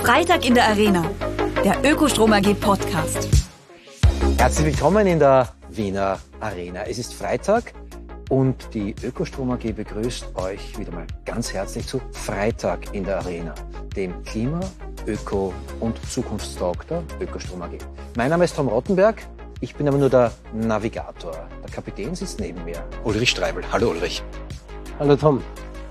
Freitag in der Arena, der Ökostrom AG Podcast. Herzlich willkommen in der Wiener Arena. Es ist Freitag und die Ökostrom AG begrüßt euch wieder mal ganz herzlich zu Freitag in der Arena, dem Klima-, Öko- und Zukunftstalk der Ökostrom AG. Mein Name ist Tom Rottenberg, ich bin aber nur der Navigator. Der Kapitän sitzt neben mir, Ulrich Streibel. Hallo Ulrich. Hallo Tom.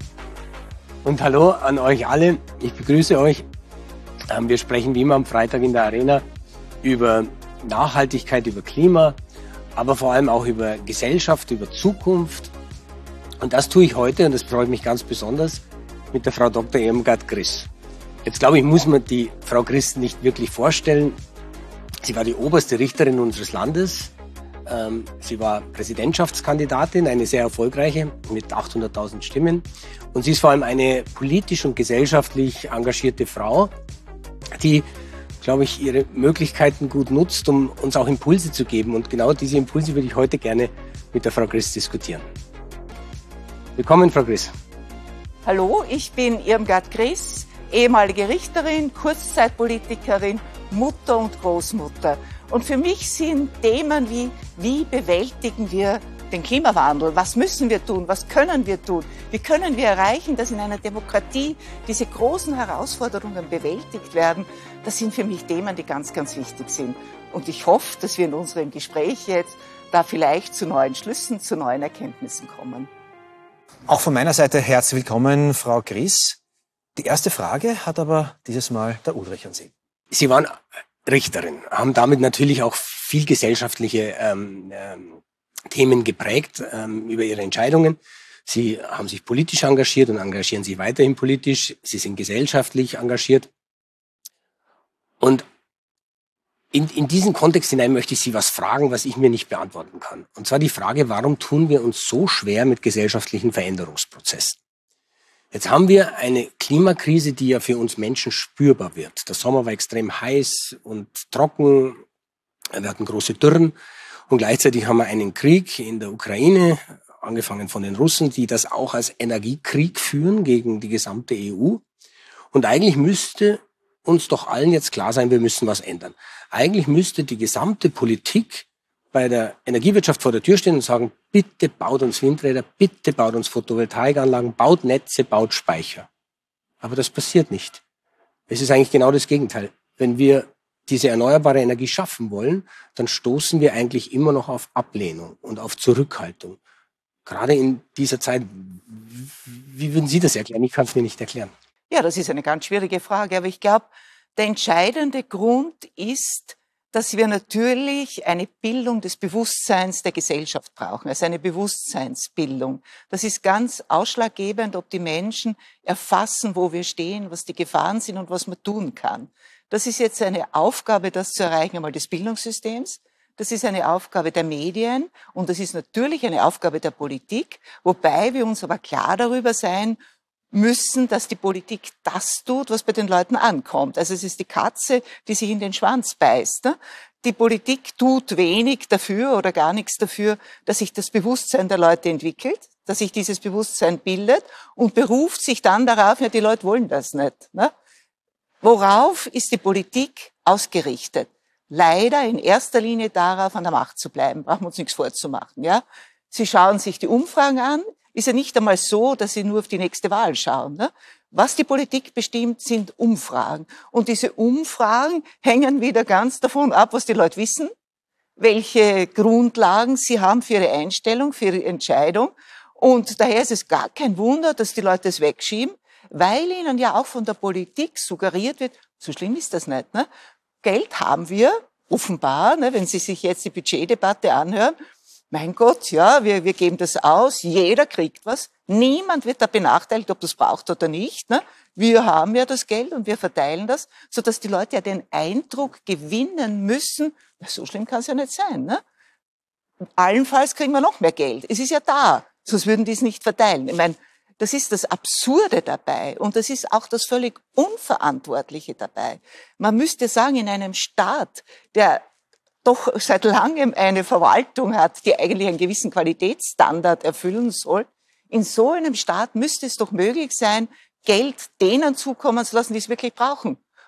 Und hallo an euch alle. Ich begrüße euch. Wir sprechen wie immer am Freitag in der Arena über Nachhaltigkeit, über Klima, aber vor allem auch über Gesellschaft, über Zukunft. Und das tue ich heute, und das freut mich ganz besonders, mit der Frau Dr. Irmgard Griss. Jetzt glaube ich, muss man die Frau Griss nicht wirklich vorstellen. Sie war die oberste Richterin unseres Landes. Sie war Präsidentschaftskandidatin, eine sehr erfolgreiche, mit 800.000 Stimmen. Und sie ist vor allem eine politisch und gesellschaftlich engagierte Frau, die, glaube ich, ihre Möglichkeiten gut nutzt, um uns auch Impulse zu geben. Und genau diese Impulse würde ich heute gerne mit der Frau Griss diskutieren. Willkommen, Frau Griss. Hallo, ich bin Irmgard Griss, ehemalige Richterin, Kurzzeitpolitikerin, Mutter und Großmutter. Und für mich sind Themen wie bewältigen wir den Klimawandel? Was müssen wir tun? Was können wir tun? Wie können wir erreichen, dass in einer Demokratie diese großen Herausforderungen bewältigt werden? Das sind für mich Themen, die ganz, ganz wichtig sind. Und ich hoffe, dass wir in unserem Gespräch jetzt da vielleicht zu neuen Schlüssen, zu neuen Erkenntnissen kommen. Auch von meiner Seite herzlich willkommen, Frau Griss. Die erste Frage hat aber dieses Mal der Ulrich an Sie. Sie waren Richterin, haben damit natürlich auch viel gesellschaftliche Themen geprägt über ihre Entscheidungen. Sie haben sich politisch engagiert und engagieren sich weiterhin politisch. Sie sind gesellschaftlich engagiert. Und in diesen Kontext hinein möchte ich Sie was fragen, was ich mir nicht beantworten kann. Und zwar die Frage, warum tun wir uns so schwer mit gesellschaftlichen Veränderungsprozessen? Jetzt haben wir eine Klimakrise, die ja für uns Menschen spürbar wird. Der Sommer war extrem heiß und trocken. Wir hatten große Dürren. Und gleichzeitig haben wir einen Krieg in der Ukraine, angefangen von den Russen, die das auch als Energiekrieg führen gegen die gesamte EU. Und eigentlich müsste uns doch allen jetzt klar sein, wir müssen was ändern. Eigentlich müsste die gesamte Politik bei der Energiewirtschaft vor der Tür stehen und sagen, bitte baut uns Windräder, bitte baut uns Photovoltaikanlagen, baut Netze, baut Speicher. Aber das passiert nicht. Es ist eigentlich genau das Gegenteil. Wenn wir diese erneuerbare Energie schaffen wollen, dann stoßen wir eigentlich immer noch auf Ablehnung und auf Zurückhaltung. Gerade in dieser Zeit, wie würden Sie das erklären? Ich kann es mir nicht erklären. Ja, das ist eine ganz schwierige Frage, aber ich glaube, der entscheidende Grund ist, dass wir natürlich eine Bildung des Bewusstseins der Gesellschaft brauchen, also eine Bewusstseinsbildung. Das ist ganz ausschlaggebend, ob die Menschen erfassen, wo wir stehen, was die Gefahren sind und was man tun kann. Das ist jetzt eine Aufgabe, das zu erreichen, einmal des Bildungssystems. Das ist eine Aufgabe der Medien und das ist natürlich eine Aufgabe der Politik, wobei wir uns aber klar darüber sein müssen, dass die Politik das tut, was bei den Leuten ankommt. Also es ist die Katze, die sich in den Schwanz beißt. Ne? Die Politik tut wenig dafür oder gar nichts dafür, dass sich das Bewusstsein der Leute entwickelt, dass sich dieses Bewusstsein bildet und beruft sich dann darauf, ja, die Leute wollen das nicht. Ne? Worauf ist die Politik ausgerichtet? Leider in erster Linie darauf, an der Macht zu bleiben. Brauchen wir uns nichts vorzumachen. Ja? Sie schauen sich die Umfragen an. Ist ja nicht einmal so, dass sie nur auf die nächste Wahl schauen. Ne? Was die Politik bestimmt, sind Umfragen. Und diese Umfragen hängen wieder ganz davon ab, was die Leute wissen, welche Grundlagen sie haben für ihre Einstellung, für ihre Entscheidung. Und daher ist es gar kein Wunder, dass die Leute es wegschieben, weil ihnen ja auch von der Politik suggeriert wird, so schlimm ist das nicht. Ne? Geld haben wir, offenbar, ne, wenn Sie sich jetzt die Budgetdebatte anhören. Mein Gott, ja, wir geben das aus, jeder kriegt was, niemand wird da benachteiligt, ob das braucht oder nicht. Ne? Wir haben ja das Geld und wir verteilen das, sodass die Leute ja den Eindruck gewinnen müssen, na, so schlimm kann es ja nicht sein. Ne? Allenfalls kriegen wir noch mehr Geld. Es ist ja da, sonst würden die es nicht verteilen. Ich meine, das ist das Absurde dabei und das ist auch das völlig Unverantwortliche dabei. Man müsste sagen, in einem Staat, der doch seit langem eine Verwaltung hat, die eigentlich einen gewissen Qualitätsstandard erfüllen soll, in so einem Staat müsste es doch möglich sein, Geld denen zukommen zu lassen, die es wirklich brauchen.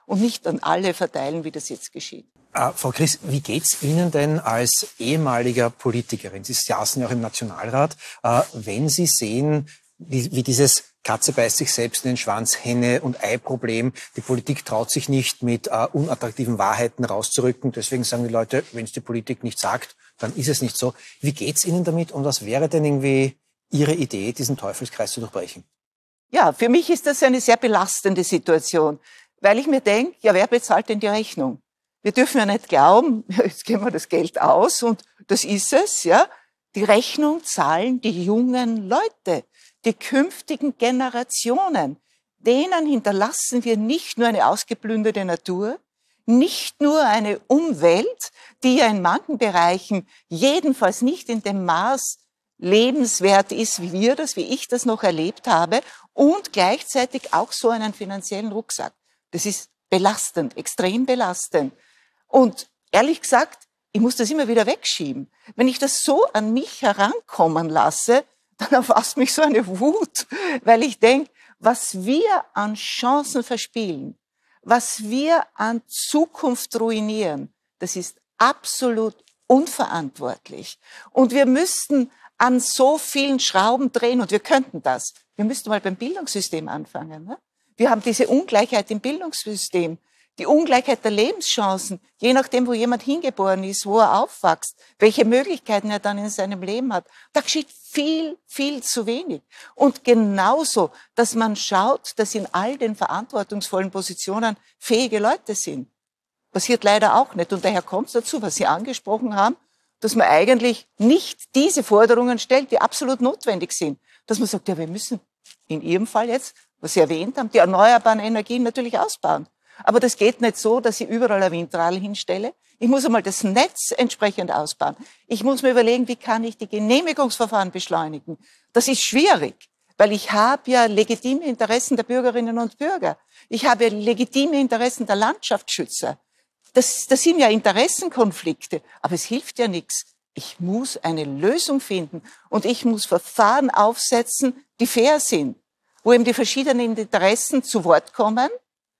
und nicht an alle verteilen, wie das jetzt geschieht. Frau Griss, wie geht's Ihnen denn als ehemaliger Politikerin? Sie saßen ja auch im Nationalrat. Wenn Sie sehen, wie dieses Katze beißt sich selbst in den Schwanz, Henne- und Ei-Problem, die Politik traut sich nicht, mit unattraktiven Wahrheiten rauszurücken. Deswegen sagen die Leute, wenn es die Politik nicht sagt, dann ist es nicht so. Wie geht's Ihnen damit und was wäre denn irgendwie Ihre Idee, diesen Teufelskreis zu durchbrechen? Ja, für mich ist das eine sehr belastende Situation, weil ich mir denke, ja, wer bezahlt denn die Rechnung? Wir dürfen ja nicht glauben, jetzt geben wir das Geld aus und das ist es, ja. Die Rechnung zahlen die jungen Leute, die künftigen Generationen. Denen hinterlassen wir nicht nur eine ausgeplünderte Natur, nicht nur eine Umwelt, die ja in manchen Bereichen jedenfalls nicht in dem Maß lebenswert ist, wie ich das noch erlebt habe, und gleichzeitig auch so einen finanziellen Rucksack. Das ist belastend, extrem belastend. Und ehrlich gesagt, ich muss das immer wieder wegschieben. Wenn ich das so an mich herankommen lasse, dann erfasst mich so eine Wut, weil ich denke, was wir an Chancen verspielen, was wir an Zukunft ruinieren, das ist absolut unverantwortlich. Und wir müssten an so vielen Schrauben drehen und wir könnten das. Wir müssten mal beim Bildungssystem anfangen. Ne? Wir haben diese Ungleichheit im Bildungssystem, die Ungleichheit der Lebenschancen, je nachdem, wo jemand hingeboren ist, wo er aufwächst, welche Möglichkeiten er dann in seinem Leben hat. Da geschieht viel, viel zu wenig. Und genauso, dass man schaut, dass in all den verantwortungsvollen Positionen fähige Leute sind. Passiert leider auch nicht. Und daher kommt es dazu, was Sie angesprochen haben, dass man eigentlich nicht diese Forderungen stellt, die absolut notwendig sind. Dass man sagt, ja, wir müssen in Ihrem Fall jetzt, was Sie erwähnt haben, die erneuerbaren Energien natürlich ausbauen. Aber das geht nicht so, dass ich überall ein Windrad hinstelle. Ich muss einmal das Netz entsprechend ausbauen. Ich muss mir überlegen, wie kann ich die Genehmigungsverfahren beschleunigen. Das ist schwierig, weil ich habe ja legitime Interessen der Bürgerinnen und Bürger. Ich habe ja legitime Interessen der Landschaftsschützer. Das sind ja Interessenkonflikte, aber es hilft ja nichts. Ich muss eine Lösung finden und ich muss Verfahren aufsetzen, die fair sind, wo eben die verschiedenen Interessen zu Wort kommen,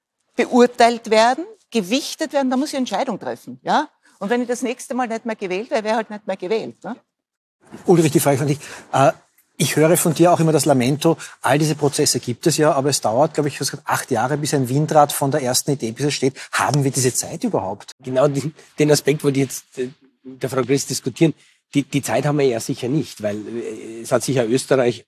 beurteilt werden, gewichtet werden, da muss ich Entscheidung treffen, ja. Und wenn ich das nächste Mal nicht mehr gewählt wäre, wäre halt nicht mehr gewählt, ne? Ulrich, die Frage an dich. Ich höre von dir auch immer das Lamento, all diese Prozesse gibt es ja, aber es dauert, glaube ich, 8 Jahre, bis ein Windrad von der ersten Idee bis es steht. Haben wir diese Zeit überhaupt? Genau den Aspekt wollte ich jetzt mit der Frau Griss diskutieren. Die Zeit haben wir ja sicher nicht, weil es hat sich ja Österreich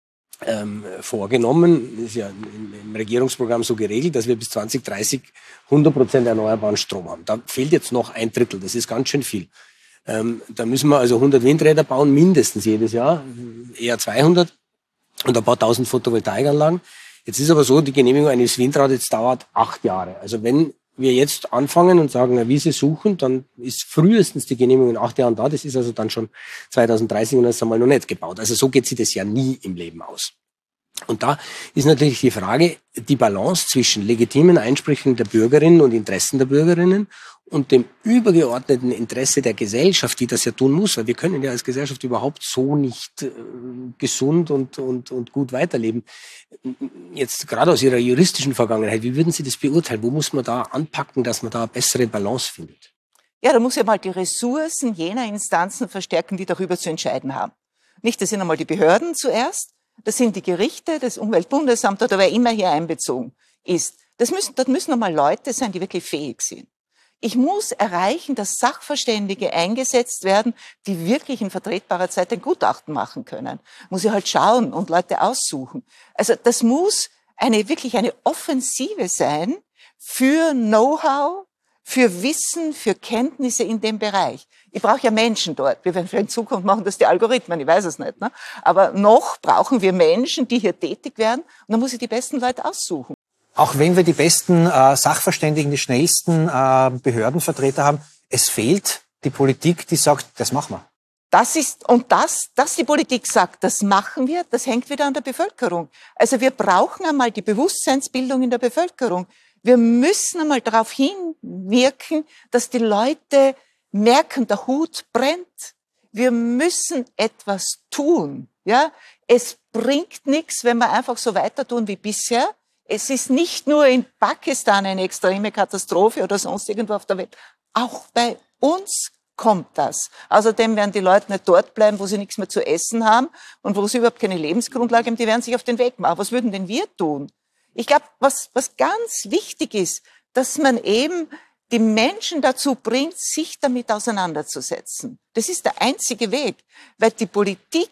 vorgenommen, ist ja im Regierungsprogramm so geregelt, dass wir bis 2030 100% erneuerbaren Strom haben. Da fehlt jetzt noch 1/3, das ist ganz schön viel. Da müssen wir also 100 Windräder bauen, mindestens jedes Jahr, eher 200 und ein paar tausend Photovoltaikanlagen. Jetzt ist aber so, die Genehmigung eines Windrades dauert 8 Jahre. Also wenn wir jetzt anfangen und sagen, eine Wiese suchen, dann ist frühestens die Genehmigung in 8 Jahren da. Das ist also dann schon 2030 und das ist einmal noch nicht gebaut. Also so geht sich das ja nie im Leben aus. Und da ist natürlich die Frage, die Balance zwischen legitimen Einsprüchen der Bürgerinnen und Interessen der Bürgerinnen und dem übergeordneten Interesse der Gesellschaft, die das ja tun muss, weil wir können ja als Gesellschaft überhaupt so nicht gesund und gut weiterleben. Jetzt gerade aus Ihrer juristischen Vergangenheit, wie würden Sie das beurteilen? Wo muss man da anpacken, dass man da eine bessere Balance findet? Ja, da muss ja mal die Ressourcen jener Instanzen verstärken, die darüber zu entscheiden haben. Nicht, das sind einmal die Behörden zuerst, das sind die Gerichte, das Umweltbundesamt oder wer immer hier einbezogen ist. Dort müssen einmal Leute sein, die wirklich fähig sind. Ich muss erreichen, dass Sachverständige eingesetzt werden, die wirklich in vertretbarer Zeit ein Gutachten machen können. Muss ich halt schauen und Leute aussuchen. Also das muss wirklich eine Offensive sein für Know-how, für Wissen, für Kenntnisse in dem Bereich. Ich brauche ja Menschen dort. Wir werden vielleicht in Zukunft machen das die Algorithmen, ich weiß es nicht. Ne? Aber noch brauchen wir Menschen, die hier tätig werden. Und dann muss ich die besten Leute aussuchen. Auch wenn wir die besten Sachverständigen, die schnellsten Behördenvertreter haben, es fehlt die Politik, die sagt, das machen wir. Dass die Politik sagt, das machen wir, das hängt wieder an der Bevölkerung. Also wir brauchen einmal die Bewusstseinsbildung in der Bevölkerung. Wir müssen einmal darauf hinwirken, dass die Leute merken, der Hut brennt. Wir müssen etwas tun. Ja, es bringt nichts, wenn wir einfach so weiter tun wie bisher. es ist nicht nur in Pakistan eine extreme Katastrophe oder sonst irgendwo auf der Welt. Auch bei uns kommt das. Außerdem werden die Leute nicht dort bleiben, wo sie nichts mehr zu essen haben und wo sie überhaupt keine Lebensgrundlage haben. Die werden sich auf den Weg machen. Was würden denn wir tun? Ich glaube, was ganz wichtig ist, dass man eben die Menschen dazu bringt, sich damit auseinanderzusetzen. Das ist der einzige Weg, weil die Politik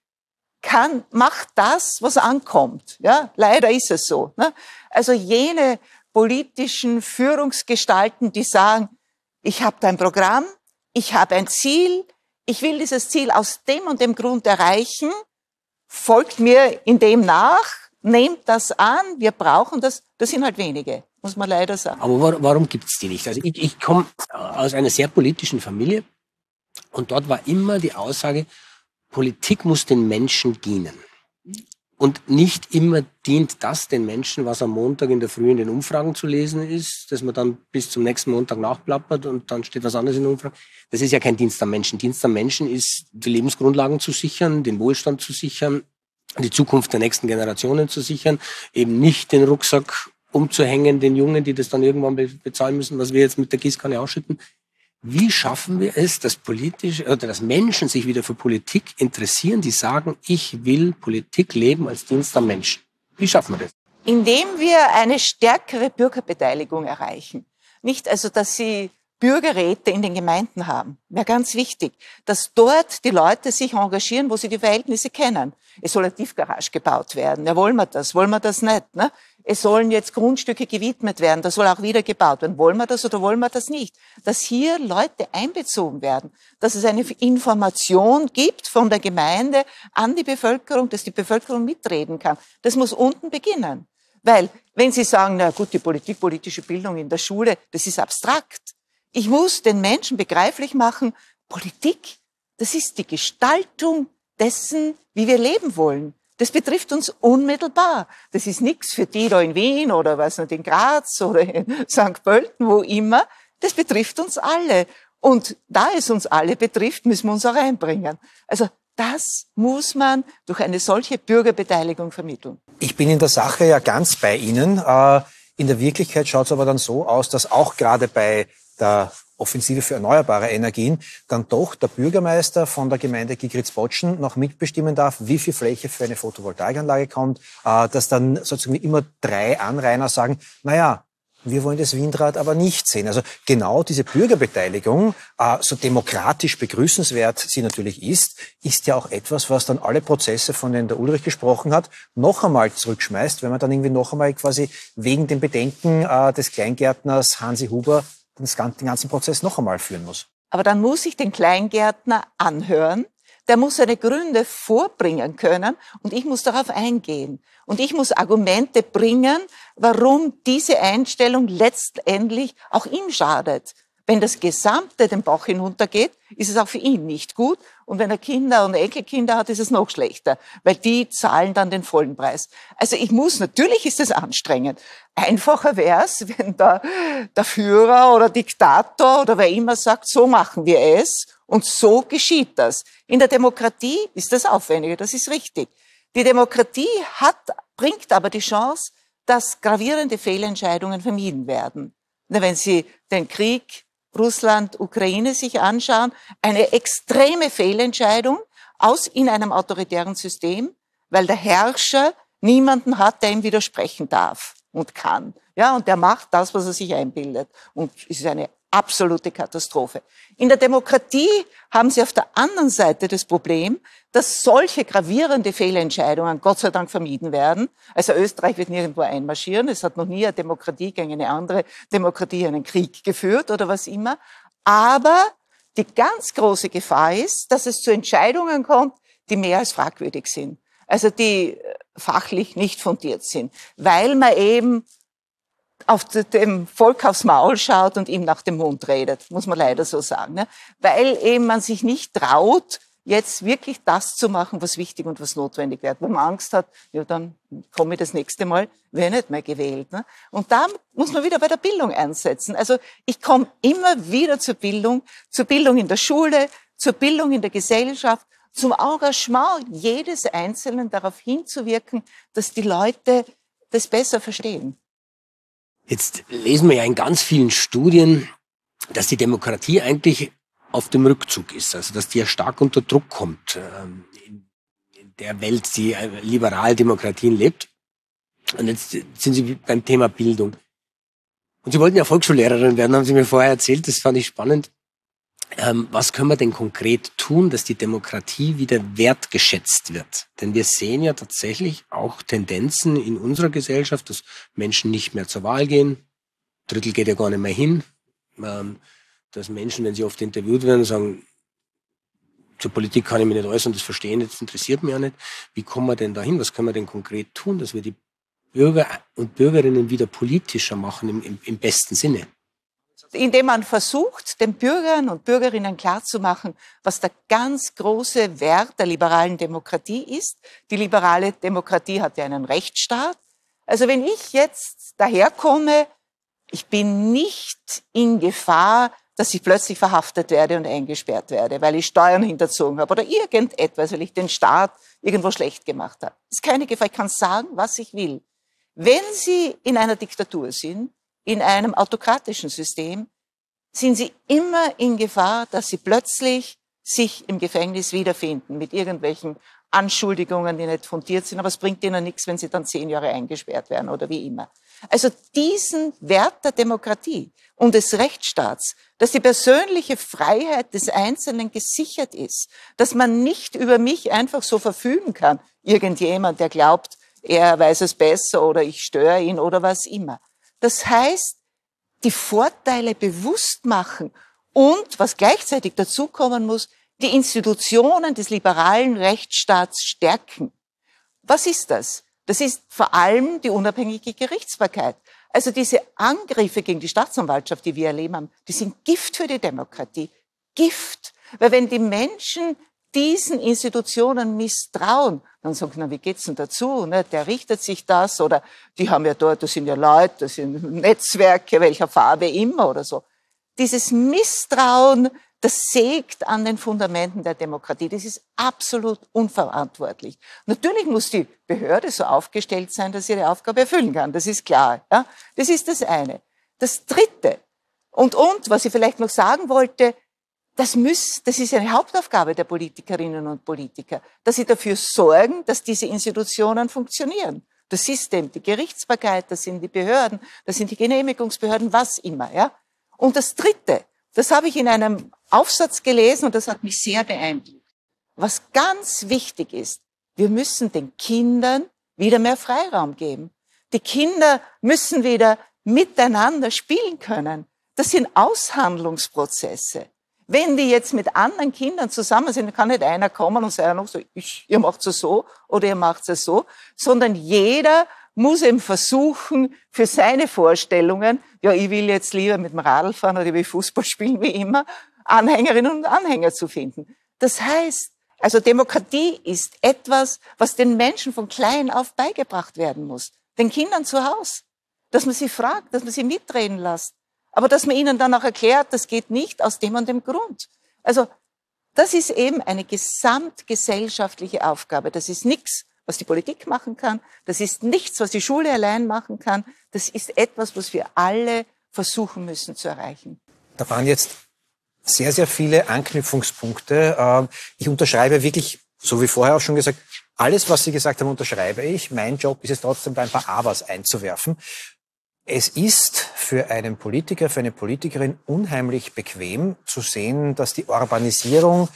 macht das, was ankommt. Ja, leider ist es so. Ne? Also jene politischen Führungsgestalten, die sagen, ich habe da ein Programm, ich habe ein Ziel, ich will dieses Ziel aus dem und dem Grund erreichen, folgt mir in dem nach, nehmt das an, wir brauchen das. Das sind halt wenige, muss man leider sagen. Aber warum gibt's die nicht? Also ich komme aus einer sehr politischen Familie und dort war immer die Aussage, Politik muss den Menschen dienen. Und nicht immer dient das den Menschen, was am Montag in der Früh in den Umfragen zu lesen ist, dass man dann bis zum nächsten Montag nachplappert und dann steht was anderes in den Umfragen. Das ist ja kein Dienst am Menschen. Dienst am Menschen ist, die Lebensgrundlagen zu sichern, den Wohlstand zu sichern, die Zukunft der nächsten Generationen zu sichern, eben nicht den Rucksack umzuhängen, den Jungen, die das dann irgendwann bezahlen müssen, was wir jetzt mit der Gießkanne ausschütten. Wie schaffen wir es, dass dass Menschen sich wieder für Politik interessieren, die sagen, ich will Politik leben als Dienst am Menschen? Wie schaffen wir das? Indem wir eine stärkere Bürgerbeteiligung erreichen. Nicht also, dass sie Bürgerräte in den Gemeinden haben. Wäre ganz wichtig, dass dort die Leute sich engagieren, wo sie die Verhältnisse kennen. Es soll eine Tiefgarage gebaut werden. Ja, wollen wir das nicht? Ne? Es sollen jetzt Grundstücke gewidmet werden. Das soll auch wieder gebaut werden. Wollen wir das oder wollen wir das nicht? Dass hier Leute einbezogen werden. Dass es eine Information gibt von der Gemeinde an die Bevölkerung, dass die Bevölkerung mitreden kann. Das muss unten beginnen. Weil, wenn Sie sagen, na gut, die politische Bildung in der Schule, das ist abstrakt. Ich muss den Menschen begreiflich machen, Politik, das ist die Gestaltung dessen, wie wir leben wollen. Das betrifft uns unmittelbar. Das ist nichts für die da in Wien oder was nicht in Graz oder in St. Pölten, wo immer. Das betrifft uns alle. Und da es uns alle betrifft, müssen wir uns auch einbringen. Also das muss man durch eine solche Bürgerbeteiligung vermitteln. Ich bin in der Sache ja ganz bei Ihnen. In der Wirklichkeit schaut es aber dann so aus, dass auch gerade bei der Offensive für erneuerbare Energien dann doch der Bürgermeister von der Gemeinde Gigritz-Botschen noch mitbestimmen darf, wie viel Fläche für eine Photovoltaikanlage kommt, dass dann sozusagen immer 3 Anrainer sagen, naja, wir wollen das Windrad aber nicht sehen. Also genau diese Bürgerbeteiligung, so demokratisch begrüßenswert sie natürlich ist ja auch etwas, was dann alle Prozesse, von denen der Ulrich gesprochen hat, noch einmal zurückschmeißt, wenn man dann irgendwie noch einmal quasi wegen den Bedenken des Kleingärtners Hansi Huber den ganzen Prozess noch einmal führen muss. Aber dann muss ich den Kleingärtner anhören, der muss seine Gründe vorbringen können und ich muss darauf eingehen. Und ich muss Argumente bringen, warum diese Einstellung letztendlich auch ihm schadet. Wenn das Gesamte den Bach hinuntergeht, ist es auch für ihn nicht gut. Und wenn er Kinder und Enkelkinder hat, ist es noch schlechter, weil die zahlen dann den vollen Preis. Also natürlich ist es anstrengend. Einfacher wäre es, wenn der Führer oder Diktator oder wer immer sagt, so machen wir es und so geschieht das. In der Demokratie ist das aufwendiger, das ist richtig. Die Demokratie bringt aber die Chance, dass gravierende Fehlentscheidungen vermieden werden. Wenn Sie den Krieg Russland, Ukraine sich anschauen, eine extreme Fehlentscheidung in einem autoritären System, weil der Herrscher niemanden hat, der ihm widersprechen darf und kann. Ja, und der macht das, was er sich einbildet. Und es ist eine absolute Katastrophe. In der Demokratie haben Sie auf der anderen Seite das Problem, dass solche gravierende Fehlentscheidungen Gott sei Dank vermieden werden. Also Österreich wird nirgendwo einmarschieren. Es hat noch nie eine Demokratie gegen eine andere Demokratie einen Krieg geführt oder was immer. Aber die ganz große Gefahr ist, dass es zu Entscheidungen kommt, die mehr als fragwürdig sind. Also die fachlich nicht fundiert sind, weil man eben auf dem Volk aufs Maul schaut und ihm nach dem Mund redet, muss man leider so sagen. Ne? Weil eben man sich nicht traut, jetzt wirklich das zu machen, was wichtig und was notwendig wird. Wenn man Angst hat, ja, dann komme ich das nächste Mal, werde nicht mehr gewählt. Ne? Und da muss man wieder bei der Bildung einsetzen. Also ich komme immer wieder zur Bildung in der Schule, zur Bildung in der Gesellschaft, zum Engagement jedes Einzelnen darauf hinzuwirken, dass die Leute das besser verstehen. Jetzt lesen wir ja in ganz vielen Studien, dass die Demokratie eigentlich auf dem Rückzug ist, also dass die ja stark unter Druck kommt in der Welt, die liberal Demokratien lebt. Und jetzt sind Sie beim Thema Bildung. Und Sie wollten ja Volksschullehrerin werden, haben Sie mir vorher erzählt, das fand ich spannend. Was können wir denn konkret tun, dass die Demokratie wieder wertgeschätzt wird? Denn wir sehen ja tatsächlich auch Tendenzen in unserer Gesellschaft, dass Menschen nicht mehr zur Wahl gehen. Ein Drittel geht ja gar nicht mehr hin. Dass Menschen, wenn sie oft interviewt werden, sagen, zur Politik kann ich mich nicht äußern, das verstehen, das interessiert mich ja nicht. Wie kommen wir denn dahin? Was können wir denn konkret tun, dass wir die Bürger und Bürgerinnen wieder politischer machen im besten Sinne? Indem man versucht, den Bürgern und Bürgerinnen klarzumachen, was der ganz große Wert der liberalen Demokratie ist. Die liberale Demokratie hat ja einen Rechtsstaat. Also wenn ich jetzt daherkomme, ich bin nicht in Gefahr, dass ich plötzlich verhaftet werde und eingesperrt werde, weil ich Steuern hinterzogen habe oder irgendetwas, weil ich den Staat irgendwo schlecht gemacht habe. Das ist keine Gefahr. Ich kann sagen, was ich will. Wenn Sie in einer Diktatur sind, in einem autokratischen System, sind Sie immer in Gefahr, dass Sie plötzlich sich im Gefängnis wiederfinden mit irgendwelchen Anschuldigungen, die nicht fundiert sind. Aber es bringt Ihnen nichts, wenn Sie dann 10 Jahre eingesperrt werden oder wie immer. Also diesen Wert der Demokratie und des Rechtsstaats, dass die persönliche Freiheit des Einzelnen gesichert ist, dass man nicht über mich einfach so verfügen kann, irgendjemand, der glaubt, er weiß es besser oder ich störe ihn oder was immer. Das heißt, die Vorteile bewusst machen und, was gleichzeitig dazukommen muss, die Institutionen des liberalen Rechtsstaats stärken. Was ist das? Das ist vor allem die unabhängige Gerichtsbarkeit. Also diese Angriffe gegen die Staatsanwaltschaft, die wir erleben haben, die sind Gift für die Demokratie. Gift. Weil wenn die Menschen diesen Institutionen misstrauen, dann sagen, na, wie geht's denn dazu? Ne? Der richtet sich das oder die haben ja dort, das sind ja Leute, das sind Netzwerke, welcher Farbe immer oder so. Dieses Misstrauen, das sägt an den Fundamenten der Demokratie. Das ist absolut unverantwortlich. Natürlich muss die Behörde so aufgestellt sein, dass sie ihre Aufgabe erfüllen kann. Das ist klar. Ja? Das ist das eine. Das Dritte. Und was ich vielleicht noch sagen wollte, das ist eine Hauptaufgabe der Politikerinnen und Politiker, dass sie dafür sorgen, dass diese Institutionen funktionieren. Das System, die Gerichtsbarkeit, das sind die Behörden, das sind die Genehmigungsbehörden, was immer. Ja? Und das Dritte, das habe ich in einem Aufsatz gelesen und das hat mich sehr beeindruckt. Was ganz wichtig ist, wir müssen den Kindern wieder mehr Freiraum geben. Die Kinder müssen wieder miteinander spielen können. Das sind Aushandlungsprozesse. Wenn die jetzt mit anderen Kindern zusammen sind, kann nicht einer kommen und sagen, so, ihr macht es so oder ihr macht es so, sondern jeder muss eben versuchen, für seine Vorstellungen, ja, ich will jetzt lieber mit dem Radl fahren oder ich will Fußball spielen, wie immer, Anhängerinnen und Anhänger zu finden. Das heißt, also Demokratie ist etwas, was den Menschen von klein auf beigebracht werden muss. Den Kindern zu Hause. Dass man sie fragt, dass man sie mitreden lässt. Aber dass man ihnen dann auch erklärt, das geht nicht aus dem und dem Grund. Also das ist eben eine gesamtgesellschaftliche Aufgabe. Das ist nichts, was die Politik machen kann. Das ist nichts, was die Schule allein machen kann. Das ist etwas, was wir alle versuchen müssen zu erreichen. Da waren jetzt sehr, sehr viele Anknüpfungspunkte. Ich unterschreibe wirklich, so wie vorher auch schon gesagt, alles, was Sie gesagt haben, unterschreibe ich. Mein Job ist es trotzdem, da ein paar Abers einzuwerfen. Es ist für einen Politiker, für eine Politikerin unheimlich bequem zu sehen, dass die Urbanisierung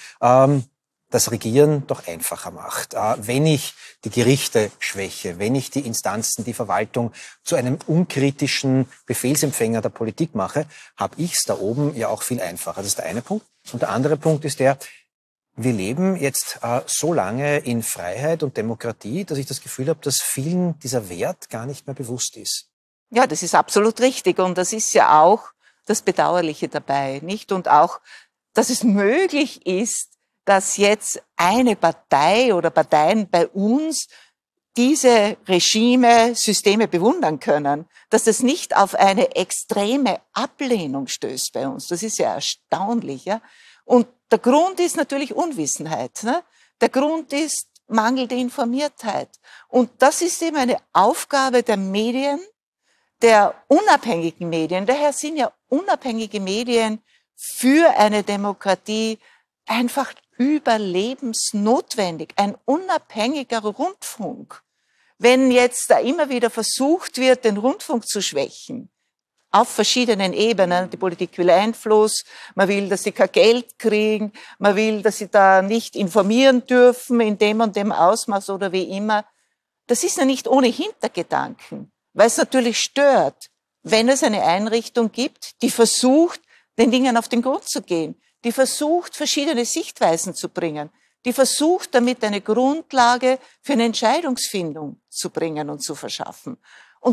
das Regieren doch einfacher macht. Wenn ich die Gerichte schwäche, wenn ich die Instanzen, die Verwaltung zu einem unkritischen Befehlsempfänger der Politik mache, habe ich es da oben ja auch viel einfacher. Das ist der eine Punkt. Und der andere Punkt ist der, wir leben jetzt so lange in Freiheit und Demokratie, dass ich das Gefühl habe, dass vielen dieser Wert gar nicht mehr bewusst ist. Ja, das ist absolut richtig. Und das ist ja auch das Bedauerliche dabei, nicht? Und auch, dass es möglich ist, dass jetzt eine Partei oder Parteien bei uns diese Regime, Systeme bewundern können, dass das nicht auf eine extreme Ablehnung stößt bei uns. Das ist ja erstaunlich, ja. Und der Grund ist natürlich Unwissenheit, ne? Der Grund ist mangelnde Informiertheit. Und das ist eben eine Aufgabe der Medien, der unabhängigen Medien. Daher sind ja unabhängige Medien für eine Demokratie einfach überlebensnotwendig. Ein unabhängiger Rundfunk. Wenn jetzt da immer wieder versucht wird, den Rundfunk zu schwächen, auf verschiedenen Ebenen. Die Politik will Einfluss, man will, dass sie kein Geld kriegen, man will, dass sie da nicht informieren dürfen in dem und dem Ausmaß oder wie immer. Das ist ja nicht ohne Hintergedanken, weil es natürlich stört, wenn es eine Einrichtung gibt, die versucht, den Dingen auf den Grund zu gehen, die versucht, verschiedene Sichtweisen zu bringen, die versucht, damit eine Grundlage für eine Entscheidungsfindung zu bringen und zu verschaffen. Und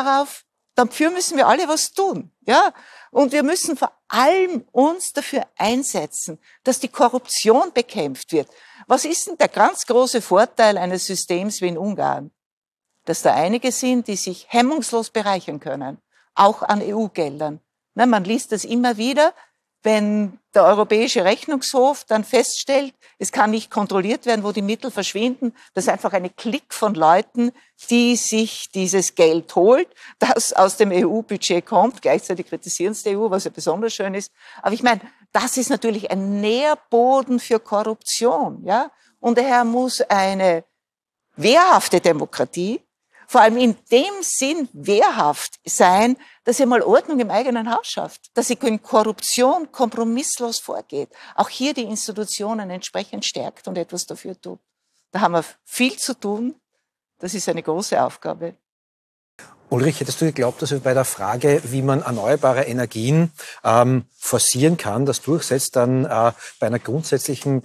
dafür müssen wir alle was tun, ja. Und wir müssen vor allem uns dafür einsetzen, dass die Korruption bekämpft wird. Was ist denn der ganz große Vorteil eines Systems wie in Ungarn? Dass da einige sind, die sich hemmungslos bereichern können, auch an EU-Geldern. Man liest das immer wieder, wenn der Europäische Rechnungshof dann feststellt, es kann nicht kontrolliert werden, wo die Mittel verschwinden. Das ist einfach eine Clique von Leuten, die sich dieses Geld holt, das aus dem EU-Budget kommt. Gleichzeitig kritisieren sie die EU, was ja besonders schön ist. Aber ich meine, das ist natürlich ein Nährboden für Korruption, ja. Und daher muss eine wehrhafte Demokratie vor allem in dem Sinn wehrhaft sein, dass sie mal Ordnung im eigenen Haus schafft, dass sie gegen Korruption kompromisslos vorgeht, auch hier die Institutionen entsprechend stärkt und etwas dafür tut. Da haben wir viel zu tun. Das ist eine große Aufgabe. Ulrich, hättest du geglaubt, dass wir bei der Frage, wie man erneuerbare Energien forcieren kann, das durchsetzt, dann bei einer grundsätzlichen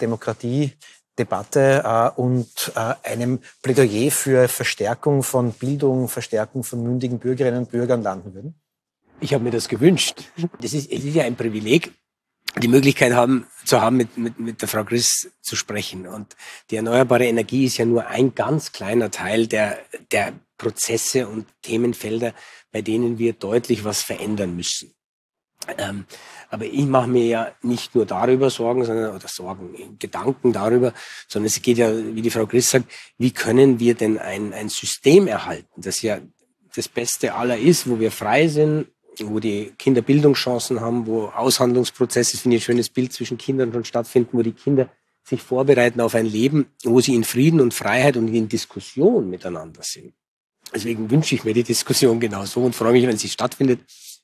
Demokratiedebatte und einem Plädoyer für Verstärkung von Bildung, Verstärkung von mündigen Bürgerinnen und Bürgern landen würden? Ich habe mir das gewünscht. Es ist ja ein Privileg, die Möglichkeit zu haben, mit der Frau Griss zu sprechen. Und die erneuerbare Energie ist ja nur ein ganz kleiner Teil der Prozesse und Themenfelder, bei denen wir deutlich was verändern müssen. Aber ich mache mir ja nicht nur darüber Gedanken darüber, sondern es geht ja, wie die Frau Griss sagt, wie können wir denn ein System erhalten, das ja das Beste aller ist, wo wir frei sind, wo die Kinder Bildungschancen haben, wo Aushandlungsprozesse, finde ich ein schönes Bild, zwischen Kindern schon stattfinden, wo die Kinder sich vorbereiten auf ein Leben, wo sie in Frieden und Freiheit und in Diskussion miteinander sind. Deswegen wünsche ich mir die Diskussion genauso und freue mich, wenn sie stattfindet.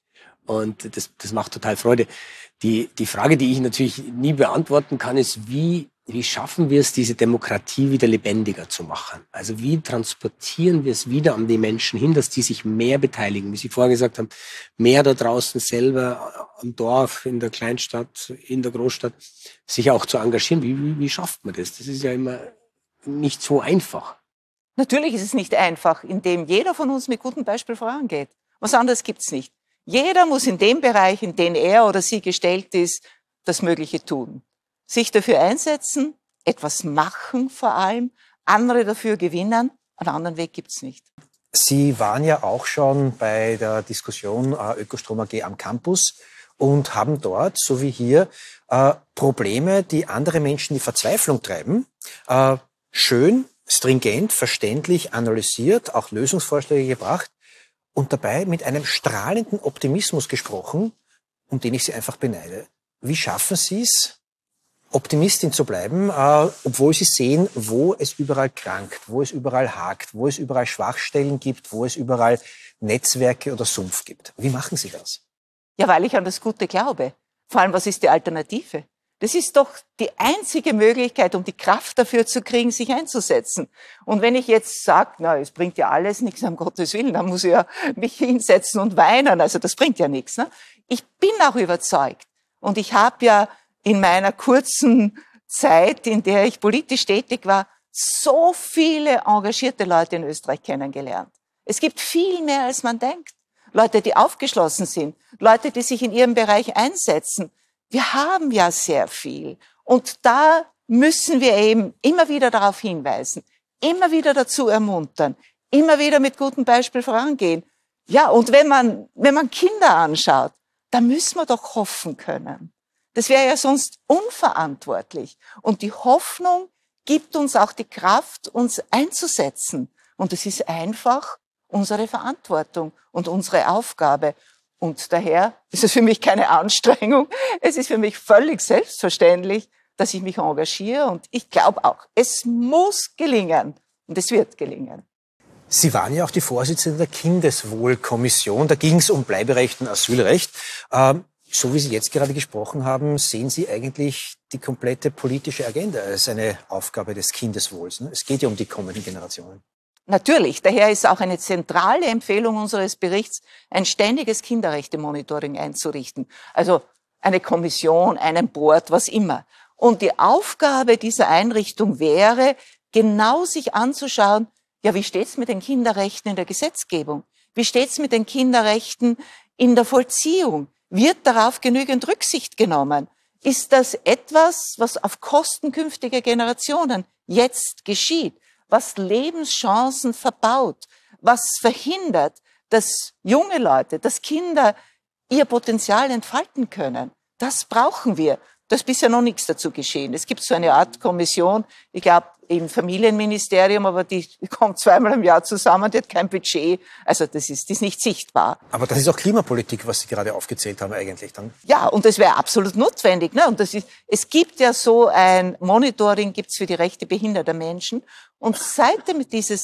Und das macht total Freude. Die Frage, die ich natürlich nie beantworten kann, ist, wie schaffen wir es, diese Demokratie wieder lebendiger zu machen? Also wie transportieren wir es wieder an die Menschen hin, dass die sich mehr beteiligen? Wie Sie vorher gesagt haben, mehr da draußen selber am Dorf, in der Kleinstadt, in der Großstadt, sich auch zu engagieren. Wie schafft man das? Das ist ja immer nicht so einfach. Natürlich ist es nicht einfach, indem jeder von uns mit gutem Beispiel vorangeht. Was anderes gibt's nicht. Jeder muss in dem Bereich, in den er oder sie gestellt ist, das Mögliche tun. Sich dafür einsetzen, etwas machen vor allem, andere dafür gewinnen. Einen anderen Weg gibt's nicht. Sie waren ja auch schon bei der Diskussion Ökostrom AG am Campus und haben dort, so wie hier, Probleme, die andere Menschen in die Verzweiflung treiben, schön, stringent, verständlich analysiert, auch Lösungsvorschläge gebracht und dabei mit einem strahlenden Optimismus gesprochen, um den ich Sie einfach beneide. Wie schaffen Sie es, Optimistin zu bleiben, obwohl Sie sehen, wo es überall krankt, wo es überall hakt, wo es überall Schwachstellen gibt, wo es überall Netzwerke oder Sumpf gibt? Wie machen Sie das? Ja, weil ich an das Gute glaube. Vor allem, was ist die Alternative? Das ist doch die einzige Möglichkeit, um die Kraft dafür zu kriegen, sich einzusetzen. Und wenn ich jetzt sage, na, es bringt ja alles nichts, um Gottes Willen, dann muss ich ja mich hinsetzen und weinen. Also das bringt ja nichts. Ne? Ich bin auch überzeugt. Und ich habe ja in meiner kurzen Zeit, in der ich politisch tätig war, so viele engagierte Leute in Österreich kennengelernt. Es gibt viel mehr, als man denkt. Leute, die aufgeschlossen sind, Leute, die sich in ihrem Bereich einsetzen. Wir haben ja sehr viel. Und da müssen wir eben immer wieder darauf hinweisen, immer wieder dazu ermuntern, immer wieder mit gutem Beispiel vorangehen. Ja, und wenn man Kinder anschaut, dann müssen wir doch hoffen können. Das wäre ja sonst unverantwortlich. Und die Hoffnung gibt uns auch die Kraft, uns einzusetzen. Und es ist einfach unsere Verantwortung und unsere Aufgabe. Und daher ist es für mich keine Anstrengung. Es ist für mich völlig selbstverständlich, dass ich mich engagiere. Und ich glaube auch, es muss gelingen. Und es wird gelingen. Sie waren ja auch die Vorsitzende der Kindeswohlkommission. Da ging es um Bleiberecht und Asylrecht. So wie Sie jetzt gerade gesprochen haben, sehen Sie eigentlich die komplette politische Agenda als eine Aufgabe des Kindeswohls. Ne? Es geht ja um die kommenden Generationen. Natürlich. Daher ist auch eine zentrale Empfehlung unseres Berichts, ein ständiges Kinderrechte-Monitoring einzurichten. Also eine Kommission, einen Board, was immer. Und die Aufgabe dieser Einrichtung wäre, genau sich anzuschauen, ja, wie steht's mit den Kinderrechten in der Gesetzgebung? Wie steht's mit den Kinderrechten in der Vollziehung? Wird darauf genügend Rücksicht genommen? Ist das etwas, was auf Kosten künftiger Generationen jetzt geschieht? Was Lebenschancen verbaut? Was verhindert, dass junge Leute, dass Kinder ihr Potenzial entfalten können? Das brauchen wir. Da ist bisher noch nichts dazu geschehen. Es gibt so eine Art Kommission, ich glaube im Familienministerium, aber die kommt zweimal im Jahr zusammen, die hat kein Budget. Also das ist nicht sichtbar. Aber das ist auch Klimapolitik, was Sie gerade aufgezählt haben eigentlich dann. Ja, und das wäre absolut notwendig. Ne? Und es gibt ja so ein Monitoring, gibt's für die Rechte behinderter Menschen. Und seitdem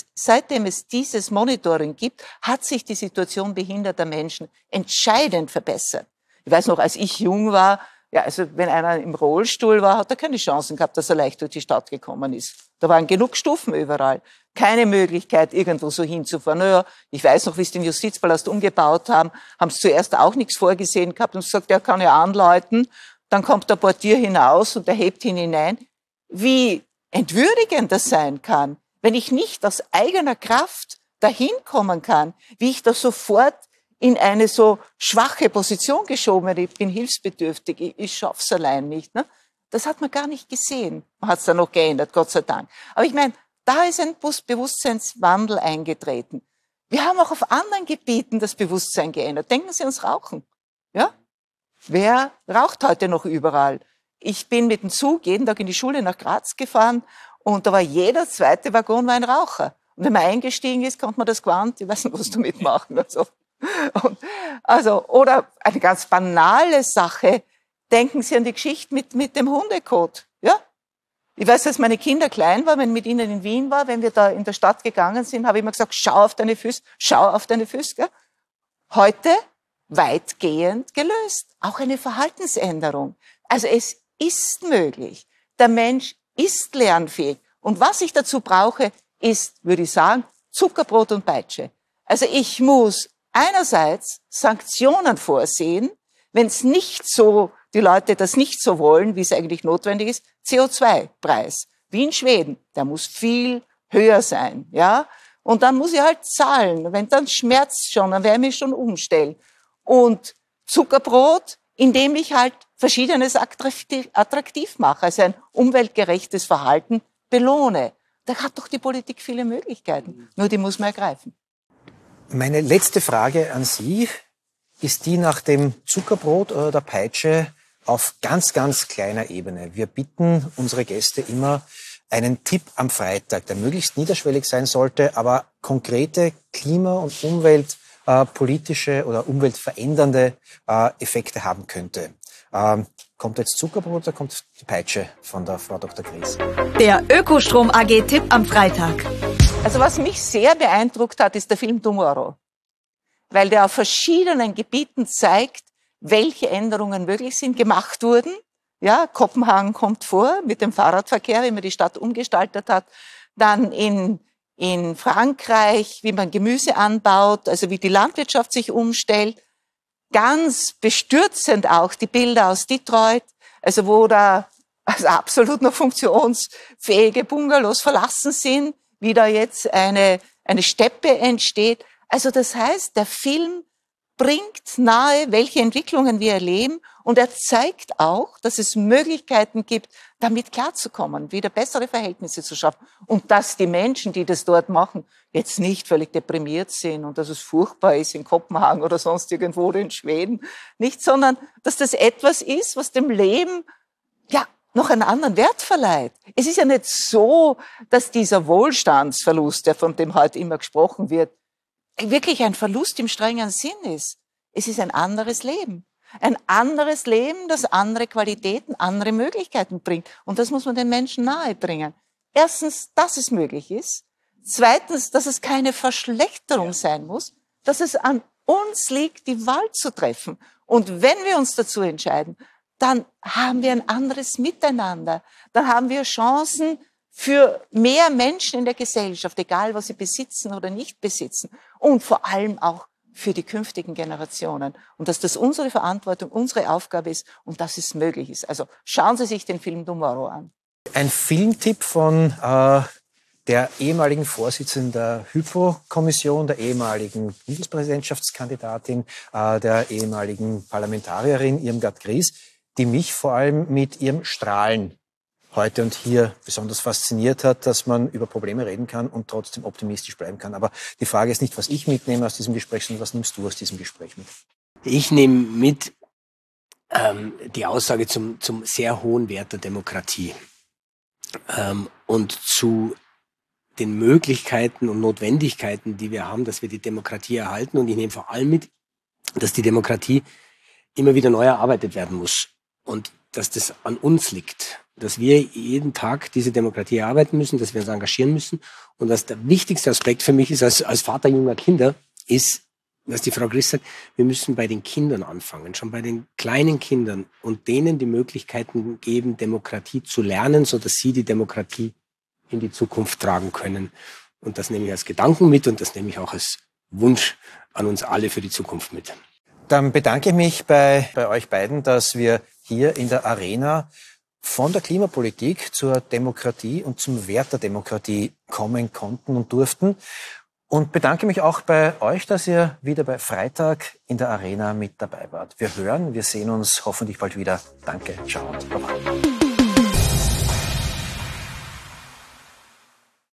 es dieses Monitoring gibt, hat sich die Situation behinderter Menschen entscheidend verbessert. Ich weiß noch, als ich jung war, ja, also wenn einer im Rollstuhl war, hat er keine Chancen gehabt, dass er leicht durch die Stadt gekommen ist. Da waren genug Stufen überall. Keine Möglichkeit, irgendwo so hinzufahren. Naja, ich weiß noch, wie sie den Justizpalast umgebaut haben, haben sie zuerst auch nichts vorgesehen gehabt und gesagt, er kann ja anläuten. Dann kommt der Portier hinaus und er hebt ihn hinein. Wie entwürdigend das sein kann, wenn ich nicht aus eigener Kraft dahin kommen kann, wie ich da sofort in eine so schwache Position geschoben werde. Ich bin hilfsbedürftig, ich schaff's allein nicht. Ne? Das hat man gar nicht gesehen. Man hat's dann noch geändert, Gott sei Dank. Aber ich meine, da ist ein Bewusstseinswandel eingetreten. Wir haben auch auf anderen Gebieten das Bewusstsein geändert. Denken Sie ans Rauchen. Ja? Wer raucht heute noch überall? Ich bin mit dem Zug jeden Tag in die Schule nach Graz gefahren und da war jeder zweite Waggon war ein Raucher. Und wenn man eingestiegen ist, konnte man das Gewand, ich weiß nicht, was damit machen. Oder eine ganz banale Sache, denken Sie an die Geschichte mit dem Hundekot. Ja? Ich weiß, als meine Kinder klein waren, wenn ich mit ihnen in Wien war, wenn wir da in der Stadt gegangen sind, habe ich immer gesagt, schau auf deine Füße. Gell? Heute weitgehend gelöst. Auch eine Verhaltensänderung. Also es ist möglich. Der Mensch ist lernfähig. Und was ich dazu brauche, ist, würde ich sagen, Zuckerbrot und Peitsche. Also ich muss einerseits Sanktionen vorsehen, wenn es nicht so, die Leute das nicht so wollen, wie es eigentlich notwendig ist, CO2-Preis. Wie in Schweden. Der muss viel höher sein, ja. Und dann muss ich halt zahlen. Wenn dann schmerzt schon, dann werde ich mich schon umstellen. Und Zuckerbrot, indem ich halt Verschiedenes attraktiv mache, also ein umweltgerechtes Verhalten belohne. Da hat doch die Politik viele Möglichkeiten. Nur die muss man ergreifen. Meine letzte Frage an Sie ist die nach dem Zuckerbrot oder der Peitsche auf ganz, ganz kleiner Ebene. Wir bitten unsere Gäste immer einen Tipp am Freitag, der möglichst niederschwellig sein sollte, aber konkrete klima- und umweltpolitische oder umweltverändernde Effekte haben könnte. Kommt jetzt Zuckerbrot oder kommt die Peitsche von der Frau Dr. Gries? Der Ökostrom AG Tipp am Freitag. Also was mich sehr beeindruckt hat, ist der Film Tomorrow, weil der auf verschiedenen Gebieten zeigt, welche Änderungen möglich sind, gemacht wurden. Ja, Kopenhagen kommt vor mit dem Fahrradverkehr, wie man die Stadt umgestaltet hat. Dann in Frankreich, wie man Gemüse anbaut, also wie die Landwirtschaft sich umstellt. Ganz bestürzend auch die Bilder aus Detroit, also wo da absolut noch funktionsfähige Bungalows verlassen sind, wie da jetzt eine Steppe entsteht. Also das heißt, der Film bringt nahe, welche Entwicklungen wir erleben, und er zeigt auch, dass es Möglichkeiten gibt, damit klarzukommen, wieder bessere Verhältnisse zu schaffen, und dass die Menschen, die das dort machen, jetzt nicht völlig deprimiert sind und dass es furchtbar ist in Kopenhagen oder sonst irgendwo oder in Schweden, nicht, sondern dass das etwas ist, was dem Leben ja noch einen anderen Wert verleiht. Es ist ja nicht so, dass dieser Wohlstandsverlust, von dem heute immer gesprochen wird, wirklich ein Verlust im strengen Sinn ist. Es ist ein anderes Leben. Ein anderes Leben, das andere Qualitäten, andere Möglichkeiten bringt. Und das muss man den Menschen nahebringen. Erstens, dass es möglich ist. Zweitens, dass es keine Verschlechterung sein muss. Dass es an uns liegt, die Wahl zu treffen. Und wenn wir uns dazu entscheiden, dann haben wir ein anderes Miteinander. Dann haben wir Chancen für mehr Menschen in der Gesellschaft, egal was sie besitzen oder nicht besitzen. Und vor allem auch für die künftigen Generationen. Und dass das unsere Verantwortung, unsere Aufgabe ist und dass es möglich ist. Also schauen Sie sich den Film Tomorrow an. Ein Filmtipp von der ehemaligen Vorsitzenden der Hypo-Kommission, der ehemaligen Bundespräsidentschaftskandidatin, der ehemaligen Parlamentarierin Irmgard Gries, die mich vor allem mit ihrem Strahlen heute und hier besonders fasziniert hat, dass man über Probleme reden kann und trotzdem optimistisch bleiben kann. Aber die Frage ist nicht, was ich mitnehme aus diesem Gespräch, sondern was nimmst du aus diesem Gespräch mit? Ich nehme mit die Aussage zum sehr hohen Wert der Demokratie und zu den Möglichkeiten und Notwendigkeiten, die wir haben, dass wir die Demokratie erhalten. Und ich nehme vor allem mit, dass die Demokratie immer wieder neu erarbeitet werden muss und dass das an uns liegt, dass wir jeden Tag diese Demokratie erarbeiten müssen, dass wir uns engagieren müssen und dass der wichtigste Aspekt für mich ist, als Vater junger Kinder, ist, was die Frau Gries sagt, wir müssen bei den Kindern anfangen, schon bei den kleinen Kindern und denen die Möglichkeiten geben, Demokratie zu lernen, so dass sie die Demokratie in die Zukunft tragen können. Und das nehme ich als Gedanken mit und das nehme ich auch als Wunsch an uns alle für die Zukunft mit. Dann bedanke ich mich bei euch beiden, dass wir hier in der Arena von der Klimapolitik zur Demokratie und zum Wert der Demokratie kommen konnten und durften. Und bedanke mich auch bei euch, dass ihr wieder bei Freitag in der Arena mit dabei wart. Wir hören, wir sehen uns hoffentlich bald wieder. Danke, ciao und baba.